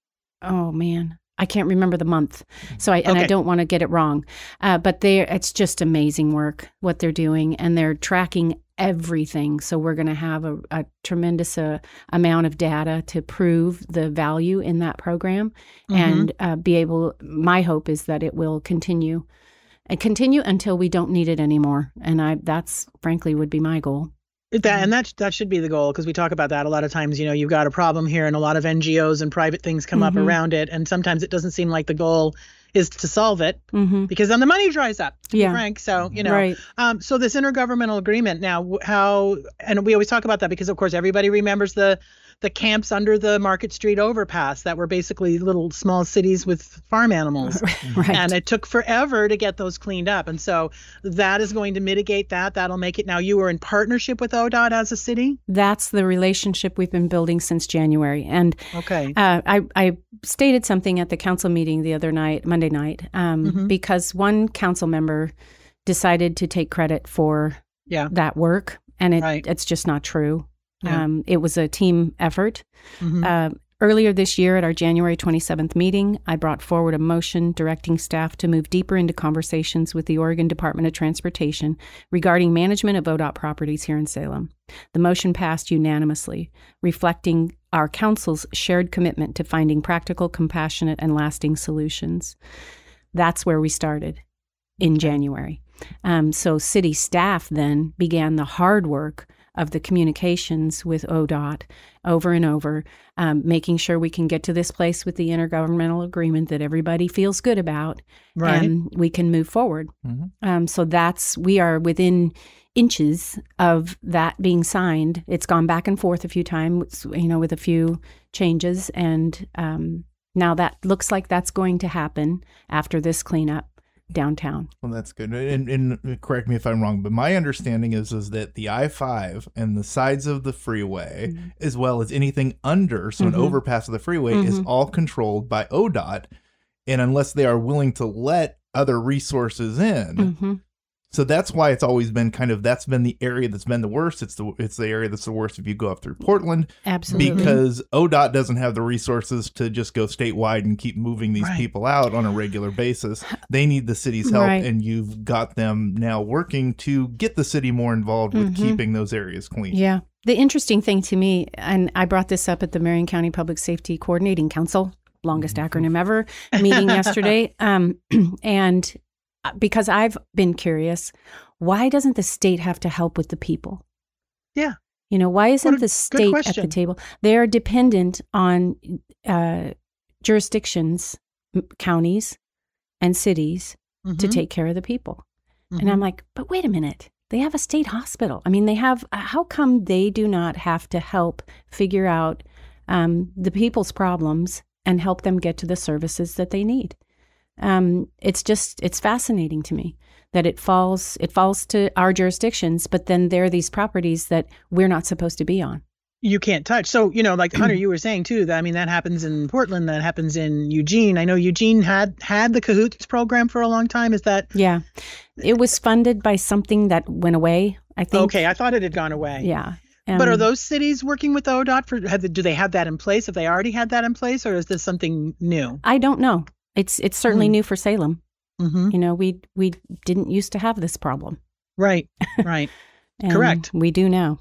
[SPEAKER 4] Oh man, I can't remember the month, so I and I
[SPEAKER 2] Okay.
[SPEAKER 4] don't want to get it wrong. Uh, but they, it's just amazing work what they're doing, and they're tracking everything. So we're going to have a, a tremendous uh, amount of data to prove the value in that program,
[SPEAKER 2] Mhm.
[SPEAKER 4] and uh, be able. My hope is that it will continue, and continue until we don't need it anymore. And I, that's frankly would be my goal.
[SPEAKER 2] That, and that that should be the goal, because we talk about that a lot of times. You know, you've got a problem here, and a lot of N G Os and private things come up
[SPEAKER 4] Mhm.
[SPEAKER 2] around it, and sometimes it doesn't seem like the goal is to solve it,
[SPEAKER 4] Mm-hmm.
[SPEAKER 2] because then the money dries up. To
[SPEAKER 4] Yeah.
[SPEAKER 2] be frank. So you know,
[SPEAKER 4] Right.
[SPEAKER 2] um, so this intergovernmental agreement now, wh- how, and we always talk about that because of course everybody remembers the the camps under the Market Street overpass that were basically little small cities with farm animals.
[SPEAKER 4] Right.
[SPEAKER 2] And it took forever to get those cleaned up. And so that is going to mitigate that. That'll make it. Now, you were in partnership with O D O T as a city?
[SPEAKER 4] That's the relationship we've been building since January. And
[SPEAKER 2] Okay.
[SPEAKER 4] uh, I, I stated something at the council meeting the other night, Monday night, um,
[SPEAKER 2] Mhm.
[SPEAKER 4] because one council member decided to take credit for
[SPEAKER 2] Yeah.
[SPEAKER 4] that work, and it,
[SPEAKER 2] Right.
[SPEAKER 4] it's just not true.
[SPEAKER 2] Yeah.
[SPEAKER 4] Um, it was a team effort.
[SPEAKER 2] Mhm.
[SPEAKER 4] Uh, earlier this year at our January twenty-seventh meeting, I brought forward a motion directing staff to move deeper into conversations with the Oregon Department of Transportation regarding management of O D O T properties here in Salem. The motion passed unanimously, reflecting our council's shared commitment to finding practical, compassionate, and lasting solutions. That's where we started in January. Um, so city staff then began the hard work of the communications with O D O T over and over, um, making sure we can get to this place with the intergovernmental agreement that everybody feels good about,
[SPEAKER 2] Right.
[SPEAKER 4] and we can move forward.
[SPEAKER 3] Mhm.
[SPEAKER 4] Um, so that's, we are within inches of that being signed. It's gone back and forth a few times, you know, with a few changes, and um, now that looks like that's going to happen after this cleanup. downtown.
[SPEAKER 3] Well, that's good. And, and correct me if I'm wrong, but my understanding is is that the I five and the sides of the freeway, mm-hmm. as well as anything under, so mm-hmm. an overpass of the freeway, mm-hmm. is all controlled by O D O T. And unless they are willing to let other resources in, mm-hmm. so that's why it's always been kind of, that's been the area that's been the worst. It's the it's the area that's the worst if you go up through Portland.
[SPEAKER 4] Absolutely.
[SPEAKER 3] Because O D O T doesn't have the resources to just go statewide and keep moving these right. people out on a regular basis. They need the city's help, right. and you've got them now working to get the city more involved with mm-hmm. keeping those areas clean.
[SPEAKER 4] Yeah. The interesting thing to me, and I brought this up at the Marion County Public Safety Coordinating Council, longest acronym ever, meeting yesterday. Um, and because I've been curious, why doesn't the state have to help with the people?
[SPEAKER 2] Yeah.
[SPEAKER 4] You know, why isn't the state at the table? They are dependent on uh, jurisdictions, counties, and cities mm-hmm. to take care of the people. Mm-hmm. And I'm like, but wait a minute. They have a state hospital. I mean, they have, how come they do not have to help figure out um, the people's problems and help them get to the services that they need? Um, it's just, it's fascinating to me that it falls, it falls to our jurisdictions, but then there are these properties that we're not supposed to be on.
[SPEAKER 2] You can't touch. So, you know, like Hunter, you were saying too, that, I mean, that happens in Portland, that happens in Eugene. I know Eugene had, had the Cahoots program for a long time. Is that?
[SPEAKER 4] Yeah. It was funded by something that went away, I think.
[SPEAKER 2] Okay. I thought it had gone away.
[SPEAKER 4] Yeah.
[SPEAKER 2] Um, but are those cities working with O D O T for, have, do they have that in place? Have they already had that in place, or is this something new?
[SPEAKER 4] I don't know. It's it's certainly mm. new for Salem. Mm-hmm. You know, we we didn't used to have this problem.
[SPEAKER 2] Right, right. Correct.
[SPEAKER 4] We do now.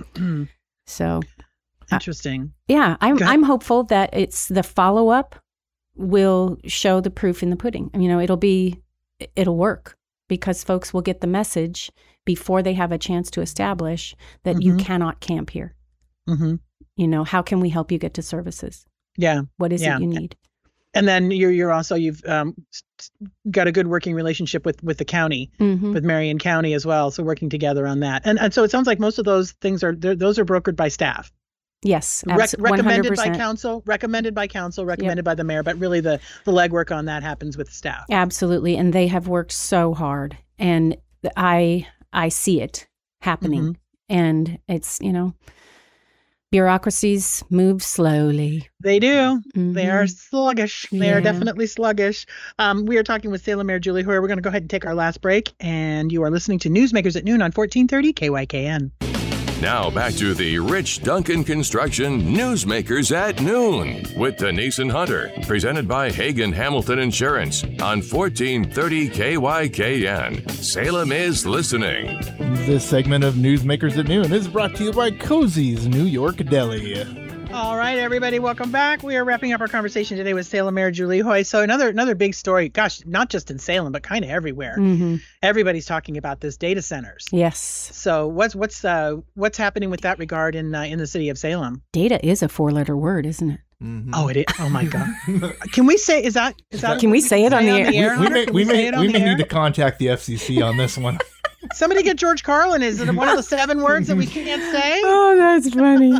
[SPEAKER 4] So
[SPEAKER 2] interesting.
[SPEAKER 4] Uh, yeah, I'm I'm hopeful that it's the follow up will show the proof in the pudding. You know, it'll be it'll work because folks will get the message before they have a chance to establish that mm-hmm. you cannot camp here. Mm-hmm. You know, how can we help you get to services?
[SPEAKER 2] Yeah.
[SPEAKER 4] What is
[SPEAKER 2] yeah.
[SPEAKER 4] it you need?
[SPEAKER 2] And then you're you're also you've um, got a good working relationship with, with the county, mm-hmm. with Marion County as well. So working together on that, and and so it sounds like most of those things are those are brokered by staff.
[SPEAKER 4] Yes,
[SPEAKER 2] Rec- recommended by council, recommended by council, recommended yep. by the mayor. But really, the the legwork on that happens with staff.
[SPEAKER 4] Absolutely, and they have worked so hard, and I I see it happening, mm-hmm. and it's you know. Bureaucracies move slowly.
[SPEAKER 2] They do. Mm-hmm. They are sluggish. They yeah. are definitely sluggish. Um, we are talking with Salem Mayor Julie Hoyer. We're going to go ahead and take our last break. And you are listening to Newsmakers at Noon on fourteen thirty K Y K N.
[SPEAKER 1] Now back to the Rich Duncan Construction Newsmakers at Noon with Denise and Hunter, presented by Hagen Hamilton Insurance on fourteen thirty K Y K N. Salem is listening.
[SPEAKER 3] This segment of Newsmakers at Noon is brought to you by Cozy's New York Deli.
[SPEAKER 2] All right, everybody, welcome back. We are wrapping up our conversation today with Salem Mayor Julie Hoyer. So another another big story, gosh, not just in Salem, but kind of everywhere. Mm-hmm. Everybody's talking about this data centers.
[SPEAKER 4] Yes.
[SPEAKER 2] So what's what's uh, what's happening with that regard in uh, in the city of Salem?
[SPEAKER 4] Data is a four-letter word, isn't it?
[SPEAKER 2] Mm-hmm. Oh, it is. Oh my God! Can we say is that is that?
[SPEAKER 4] Can we say it on the air?
[SPEAKER 3] We, we may we, we may, we may need to contact the F C C on this one.
[SPEAKER 2] Somebody get George Carlin. Is it one of the seven words that we can't say?
[SPEAKER 4] Oh, that's funny.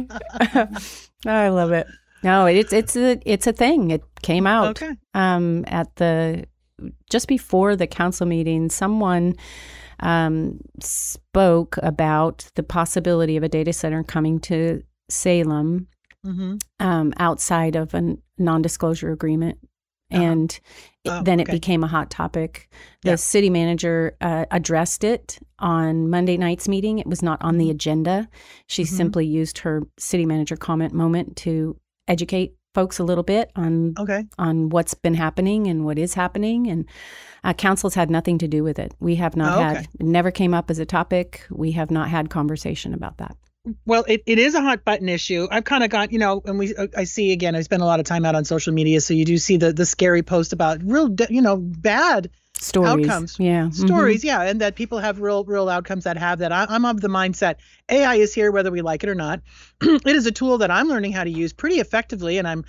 [SPEAKER 4] I love it. No, it's it's a it's a thing. It came out
[SPEAKER 2] okay.
[SPEAKER 4] um, at the just before the council meeting. Someone um, spoke about the possibility of a data center coming to Salem mm-hmm. um, outside of a non-disclosure agreement. And
[SPEAKER 2] oh,
[SPEAKER 4] then
[SPEAKER 2] okay.
[SPEAKER 4] it became a hot topic. The
[SPEAKER 2] yeah.
[SPEAKER 4] city manager uh, addressed it on Monday night's meeting. It was not on the agenda. She mm-hmm. simply used her city manager comment moment to educate folks a little bit on
[SPEAKER 2] okay.
[SPEAKER 4] on what's been happening and what is happening. And uh, council's had nothing to do with it. We have not
[SPEAKER 2] oh,
[SPEAKER 4] had,
[SPEAKER 2] okay.
[SPEAKER 4] it never came up as a topic. We have not had conversation about that.
[SPEAKER 2] Well, it, it is a hot button issue. I've kind of got, you know, and we I see, again, I spend a lot of time out on social media. So you do see the, the scary post about real, you know, bad
[SPEAKER 4] stories.
[SPEAKER 2] outcomes.
[SPEAKER 4] Yeah.
[SPEAKER 2] Stories.
[SPEAKER 4] Mm-hmm.
[SPEAKER 2] Yeah. And that people have real, real outcomes that have that. I, I'm of the mindset A I is here, whether we like it or not. It is a tool that I'm learning how to use pretty effectively. And I'm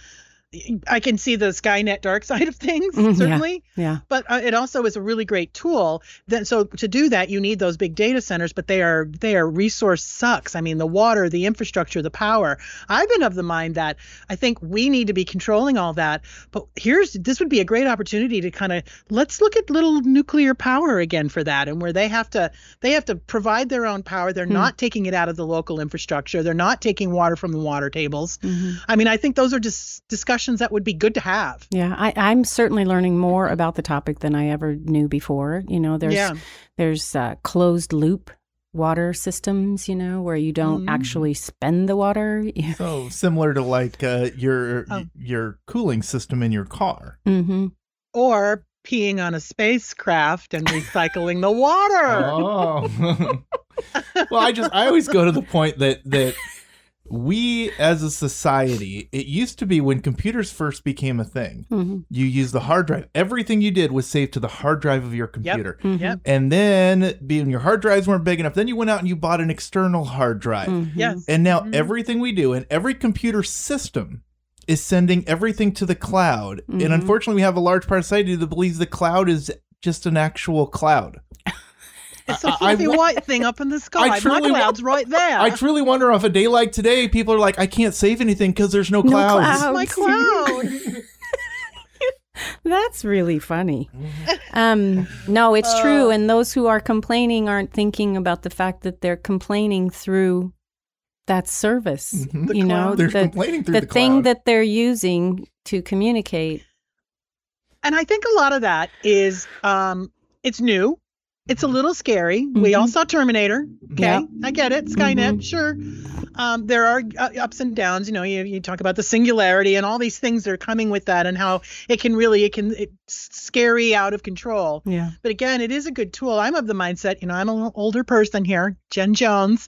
[SPEAKER 2] I can see the Skynet dark side of things,
[SPEAKER 4] Mm, yeah.
[SPEAKER 2] certainly.
[SPEAKER 4] Yeah.
[SPEAKER 2] But uh, it also is a really great tool. Then, so to do that, you need those big data centers, but they are they are resource sucks. I mean, the water, the infrastructure, the power. I've been of the mind that I think we need to be controlling all that. But here's this would be a great opportunity to kind of let's look at little nuclear power again for that, and where they have to they have to provide their own power. They're
[SPEAKER 4] Hmm.
[SPEAKER 2] not taking it out of the local infrastructure. They're not taking water from the water tables.
[SPEAKER 4] Mhm.
[SPEAKER 2] I mean, I think those are just discussions that would be good to have.
[SPEAKER 4] Yeah, I, I'm certainly learning more about the topic than I ever knew before. You know, there's
[SPEAKER 2] Yeah.
[SPEAKER 4] there's uh, closed loop water systems, you know, where you don't
[SPEAKER 2] Mhm.
[SPEAKER 4] actually spend the water.
[SPEAKER 3] So similar to like uh, your
[SPEAKER 2] Oh.
[SPEAKER 3] your cooling system in your car.
[SPEAKER 4] Mm-hmm.
[SPEAKER 2] Or peeing on a spacecraft and recycling the water.
[SPEAKER 3] Oh. Well, I just I always go to the point that that we as a society, it used to be when computers first became a thing,
[SPEAKER 4] Mm-hmm.
[SPEAKER 3] you used the hard drive. Everything you did was saved to the hard drive of your computer.
[SPEAKER 4] Mm-hmm.
[SPEAKER 2] Yep.
[SPEAKER 3] And then being your hard drives weren't big enough, then you went out and you bought an external hard drive.
[SPEAKER 4] Mm-hmm.
[SPEAKER 2] Yes.
[SPEAKER 3] And now
[SPEAKER 2] Mhm.
[SPEAKER 3] everything we do and every computer system is sending everything to the cloud.
[SPEAKER 4] Mhm.
[SPEAKER 3] And unfortunately, we have a large part of society that believes the cloud is just an actual cloud.
[SPEAKER 2] It's a
[SPEAKER 3] I- I
[SPEAKER 2] fluffy
[SPEAKER 3] wa-
[SPEAKER 2] white thing up in the sky. My
[SPEAKER 3] truly wa-
[SPEAKER 2] cloud's right there.
[SPEAKER 3] I truly wonder if a day like today, people are like, I can't save anything because there's no
[SPEAKER 4] No
[SPEAKER 3] clouds.
[SPEAKER 4] clouds.
[SPEAKER 2] my cloud.
[SPEAKER 4] That's really funny. Um, no, it's true.
[SPEAKER 2] Oh.
[SPEAKER 4] And those who are complaining aren't thinking about the fact that they're complaining through that service.
[SPEAKER 3] Mhm.
[SPEAKER 2] The
[SPEAKER 4] You know,
[SPEAKER 2] cloud.
[SPEAKER 3] They're
[SPEAKER 4] the,
[SPEAKER 3] complaining through
[SPEAKER 4] the
[SPEAKER 3] the,
[SPEAKER 4] thing
[SPEAKER 3] cloud.
[SPEAKER 4] that they're using to communicate.
[SPEAKER 2] And I think a lot of that is um, it's new. It's a little scary. We all
[SPEAKER 4] Mhm.
[SPEAKER 2] saw Terminator. Okay,
[SPEAKER 4] Yep.
[SPEAKER 2] I get it. Skynet,
[SPEAKER 4] Mhm.
[SPEAKER 2] sure. Um, there are uh, ups and downs. You know, you, you talk about the singularity and all these things that are coming with that, and how it can really it can it's scary, out of control.
[SPEAKER 4] Yeah.
[SPEAKER 2] But again, it is a good tool. I'm of the mindset, you know, I'm a little older person here, Jen Jones.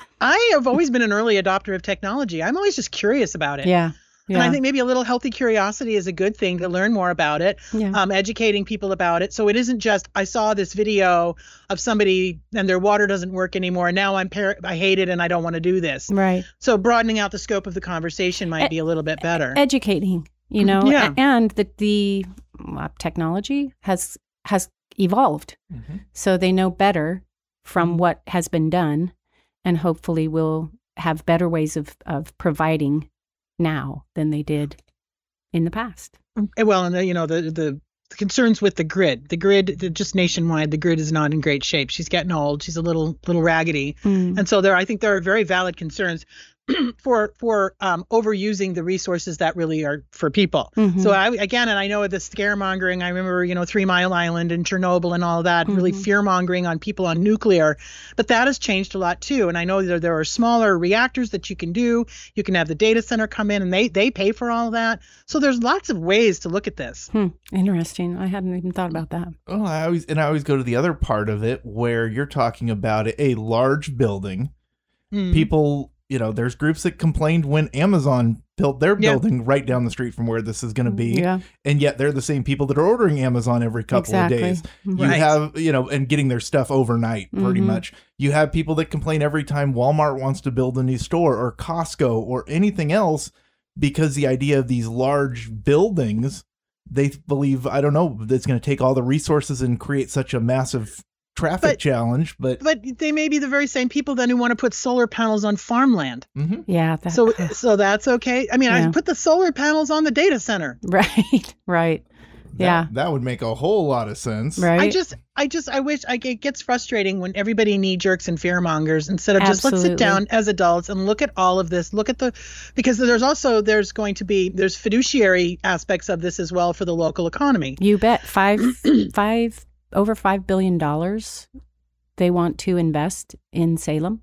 [SPEAKER 2] I have always been an early adopter of technology. I'm always just curious about it.
[SPEAKER 4] Yeah. Yeah.
[SPEAKER 2] And I think maybe a little healthy curiosity is a good thing to learn more about it,
[SPEAKER 4] yeah.
[SPEAKER 2] um, educating people about it. So it isn't just, I saw this video of somebody and their water doesn't work anymore. Now I'm par- I hate it and I don't want to do this.
[SPEAKER 4] right.
[SPEAKER 2] So broadening out the scope of the conversation might
[SPEAKER 4] E-
[SPEAKER 2] be a little bit better.
[SPEAKER 4] Educating, you know,
[SPEAKER 2] Yeah.
[SPEAKER 4] a- and that the uh, technology has has evolved.
[SPEAKER 3] Mhm.
[SPEAKER 4] So they know better from what has been done, and hopefully will have better ways of, of providing now than they did in the past.
[SPEAKER 2] Well, and the, you know, the, the the concerns with the grid, the grid, the, just nationwide, the grid is not in great shape. She's getting old. She's a little, little raggedy.
[SPEAKER 4] Mm.
[SPEAKER 2] And so there, I think there are very valid concerns for for um, overusing the resources that really are for people.
[SPEAKER 4] Mhm.
[SPEAKER 2] So I again, and I know the scaremongering. I remember, you know, Three Mile Island and Chernobyl and all of that, really
[SPEAKER 4] Mhm.
[SPEAKER 2] fear mongering on people on nuclear. But that has changed a lot too. And I know that there are smaller reactors that you can do. You can have the data center come in, and they they pay for all of that. So there's lots of ways to look at this.
[SPEAKER 4] Hmm. Interesting. I hadn't even thought about that.
[SPEAKER 3] Well, I always and I always go to the other part of it where you're talking about a large building.
[SPEAKER 2] Mm.
[SPEAKER 3] People, you know, there's groups that complained when Amazon built their
[SPEAKER 2] Yeah.
[SPEAKER 3] building right down the street from where this is going to be.
[SPEAKER 4] Yeah.
[SPEAKER 3] And yet they're the same people that are ordering Amazon every couple
[SPEAKER 4] Exactly.
[SPEAKER 3] of days. You
[SPEAKER 2] Right.
[SPEAKER 3] have, you know, and getting their stuff overnight pretty
[SPEAKER 4] Mhm.
[SPEAKER 3] much. You have people that complain every time Walmart wants to build a new store or Costco or anything else because the idea of these large buildings, they believe, I don't know, that's going to take all the resources and create such a massive traffic
[SPEAKER 2] But-
[SPEAKER 3] challenge. But
[SPEAKER 2] But they may be the very same people then who want to put solar panels on farmland.
[SPEAKER 3] Mhm.
[SPEAKER 4] Yeah. That,
[SPEAKER 2] So so that's okay. I mean,
[SPEAKER 4] Yeah.
[SPEAKER 2] I put the solar panels on the data center.
[SPEAKER 4] right. Right.
[SPEAKER 3] that,
[SPEAKER 4] Yeah.
[SPEAKER 3] that would make a whole lot of sense.
[SPEAKER 4] Right.
[SPEAKER 2] I just, I just, I wish, I, it gets frustrating when everybody knee jerks and fear mongers instead of just let's sit
[SPEAKER 4] Absolutely.
[SPEAKER 2] down as adults and look at all of this. Look at the, because there's also, there's going to be, there's fiduciary aspects of this as well for the local economy.
[SPEAKER 4] You bet. Five, five, over five billion dollars they want to invest in Salem.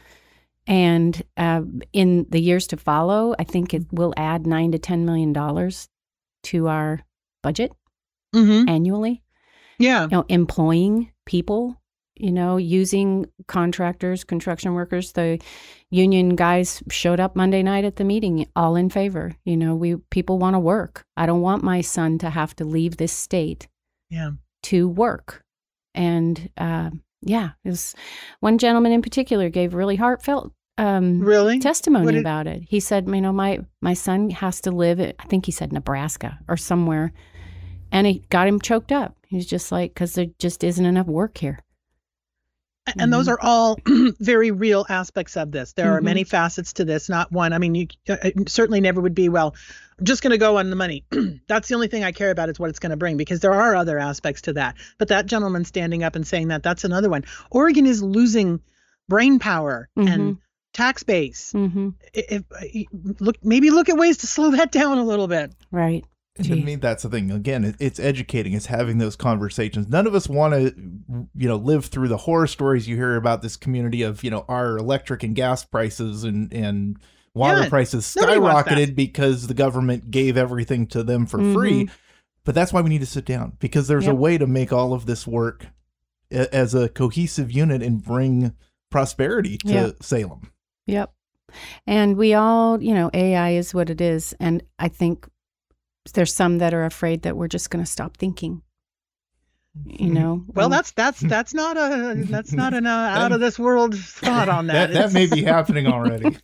[SPEAKER 4] And uh, in the years to follow, I think it will add nine to ten million dollars to our budget
[SPEAKER 2] Mm-hmm.
[SPEAKER 4] annually.
[SPEAKER 2] Yeah.
[SPEAKER 4] You know, employing people, you know, using contractors, construction workers. The union guys showed up Monday night at the meeting, all in favor. You know, we people want to work. I don't want my son to have to leave this state
[SPEAKER 2] Yeah.
[SPEAKER 4] to work. And uh, yeah, it was one gentleman in particular gave really heartfelt um,
[SPEAKER 2] really
[SPEAKER 4] testimony
[SPEAKER 2] did,
[SPEAKER 4] about it. He said, you know, my, my son has to live, at, I think he said Nebraska or somewhere, and it got him choked up. He's just like, because there just isn't enough work here.
[SPEAKER 2] And
[SPEAKER 4] mm-hmm.
[SPEAKER 2] those are all very real aspects of this. There mm-hmm. are many facets to this, not one. I mean, you uh, certainly never would be, well, I'm just going to go on the money. That's the only thing I care about is what it's going to bring, because there are other aspects to that. But that gentleman standing up and saying that, that's another one. Oregon is losing brain power mm-hmm. and tax base. Mm-hmm. If, if, look, maybe look at ways to slow that down a little bit.
[SPEAKER 4] Right.
[SPEAKER 3] And to me, that's the thing. Again, it, it's educating. It's having those conversations. None of us want to, you know, live through the horror stories you hear about this community of, you know, our electric and gas prices and, and water yeah, prices skyrocketed because the government gave everything to them for mm-hmm. free. But that's why we need to sit down, because there's yep. a way to make all of this work a, as a cohesive unit and bring prosperity to yep. Salem.
[SPEAKER 4] Yep. And we all, you know, A I is what it is. And I think there's some that are afraid that we're just going to stop thinking, you know.
[SPEAKER 2] Well, um, that's that's that's not a that's not an uh, out of this world thought on that.
[SPEAKER 3] that, that may be happening already.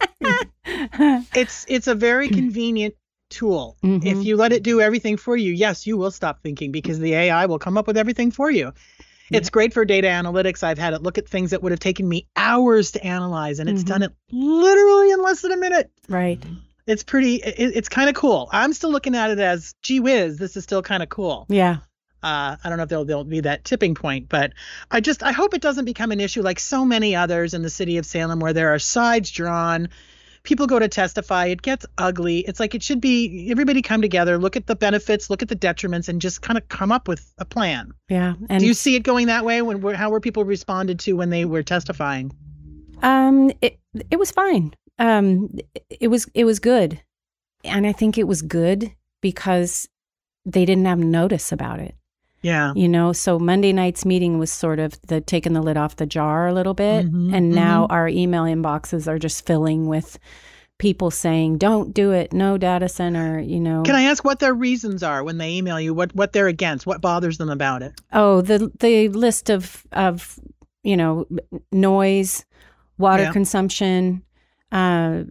[SPEAKER 2] it's it's a very convenient tool. Mm-hmm. If you let it do everything for you, yes, you will stop thinking, because the A I will come up with everything for you. Yeah. It's great for data analytics. I've had it look at things that would have taken me hours to analyze, and it's mm-hmm. done it literally in less than a minute.
[SPEAKER 4] Right.
[SPEAKER 2] It's pretty, it, it's kind of cool. I'm still looking at it as, gee whiz, this is still kind of cool.
[SPEAKER 4] Yeah.
[SPEAKER 2] Uh, I don't know if there'll, there'll be that tipping point, but I just, I hope it doesn't become an issue like so many others in the city of Salem, where there are sides drawn, people go to testify, it gets ugly. It's like, it should be, everybody come together, look at the benefits, look at the detriments, and just kind of come up with a plan.
[SPEAKER 4] Yeah. And
[SPEAKER 2] do you see it going that way? When we're, how were people responded to when they were testifying?
[SPEAKER 4] Um, it, it was fine. Um, it was, it was good. And I think it was good because they didn't have notice about it.
[SPEAKER 2] Yeah.
[SPEAKER 4] You know, so Monday night's meeting was sort of the taking the lid off the jar a little bit. Mm-hmm, and now mm-hmm. our email inboxes are just filling with people saying, don't do it. No data center, you know.
[SPEAKER 2] Can I ask what their reasons are when they email you, what, what they're against, what bothers them about it?
[SPEAKER 4] Oh, the, the list of, of, you know, noise, water yeah. consumption. Uh,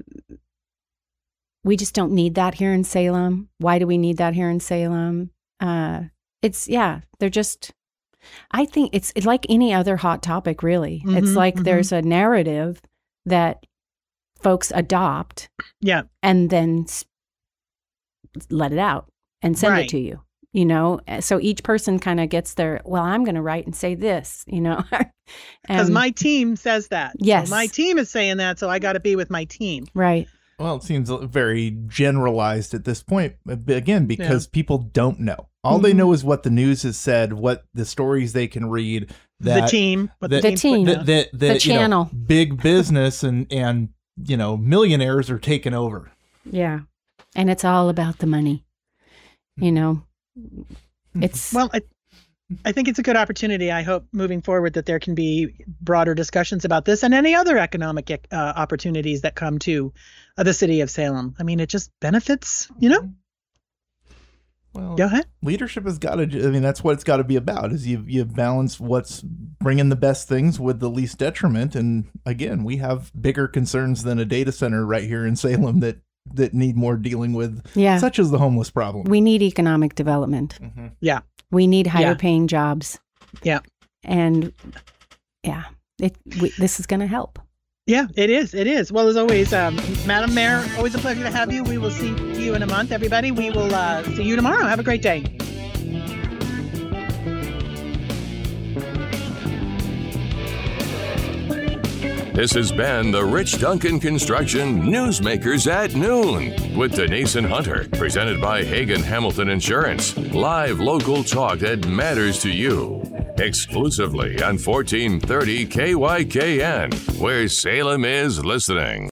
[SPEAKER 4] we just don't need that here in Salem. Why do we need that here in Salem? Uh, it's, yeah, they're just, I think it's, it's like any other hot topic, really. Mm-hmm, it's like mm-hmm. there's a narrative that folks adopt.
[SPEAKER 2] Yeah.
[SPEAKER 4] And then let it out and send
[SPEAKER 2] right.
[SPEAKER 4] it to you, you know? So each person kind of gets their, well, I'm going to write and say this, you know?
[SPEAKER 2] Because my team says that.
[SPEAKER 4] Yes.
[SPEAKER 2] So my team is saying that, so I got to be with my team.
[SPEAKER 4] Right.
[SPEAKER 3] Well, it seems very generalized at this point, again, because yeah. people don't know. All mm-hmm. they know is what the news has said, what the stories they can read. That,
[SPEAKER 2] the team.
[SPEAKER 3] What
[SPEAKER 4] the, the team.
[SPEAKER 3] That, that, that,
[SPEAKER 4] the
[SPEAKER 3] you
[SPEAKER 4] channel.
[SPEAKER 3] Know, big business and, and, you know, millionaires are taking over.
[SPEAKER 4] Yeah. And it's all about the money. You know, it's...
[SPEAKER 2] Well, I, I think it's a good opportunity. I hope moving forward that there can be broader discussions about this and any other economic uh, opportunities that come to uh, the city of Salem. I mean, it just benefits, you know?
[SPEAKER 3] Well,
[SPEAKER 2] go ahead.
[SPEAKER 3] Leadership has got to, I mean, that's what it's got to be about, is you, you balance what's bringing the best things with the least detriment. And again, we have bigger concerns than a data center right here in Salem that, that need more dealing with,
[SPEAKER 4] yeah.
[SPEAKER 3] such as the homeless problem.
[SPEAKER 4] We need economic development.
[SPEAKER 2] Mm-hmm. Yeah.
[SPEAKER 4] We need higher
[SPEAKER 2] yeah.
[SPEAKER 4] paying jobs.
[SPEAKER 2] Yeah.
[SPEAKER 4] And yeah, it, we, this is going to help.
[SPEAKER 2] Yeah, it is. It is. Well, as always, um, Madam Mayor, always a pleasure to have you. We will see you in a month, everybody. We will uh, see you tomorrow. Have a great day.
[SPEAKER 1] This has been the Rich Duncan Construction Newsmakers at Noon with Denise and Hunter, presented by Hagen Hamilton Insurance. Live local talk that matters to you. Exclusively on fourteen thirty K Y K N, where Salem is listening.